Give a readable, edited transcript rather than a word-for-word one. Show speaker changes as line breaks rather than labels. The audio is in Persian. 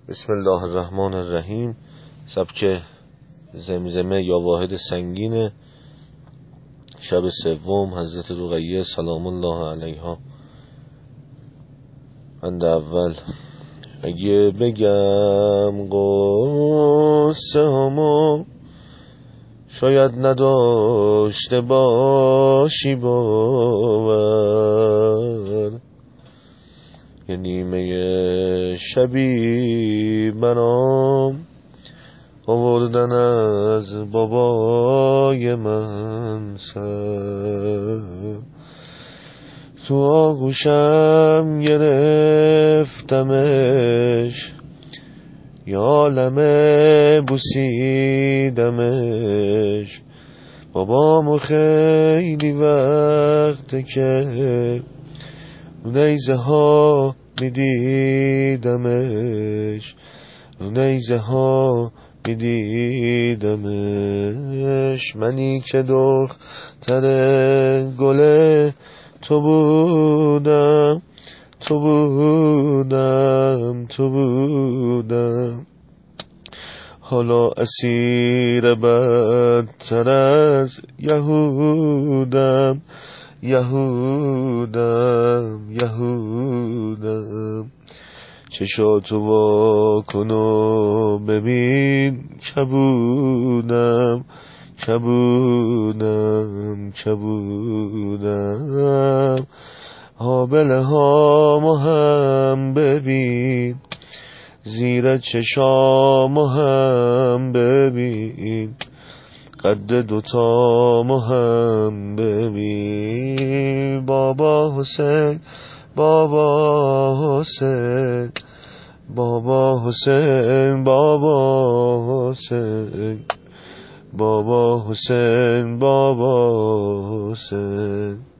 بسم الله الرحمن الرحیم. سبک زمزمه یا واحد سنگین شب سوم حضرت رقیه سلام الله علیها. بند اول. اگه بگم قصه همو شاید نداشته باشی باور، یه نیمه شبی برام آوردن از بابای من سر، تو آغوشم گرفتمش یالمه بوسیدمش، بابامو خیلی وقته که نیزه ها میدیدمش، نیزه ها میدیدمش، منی که دختر گل تو بودم تو بودم تو بودم، حالا اسیر بدتر از یهودم یهودم یهودم، چشاتو وا کن و ببین کبودم کبودم کبودم، آبله هامو هم ببین زیر چشامو هم ببین، قد دوتامو هم ببین، بابا حسین بابا حسین بابا حسین بابا حسین بابا حسین بابا حسین.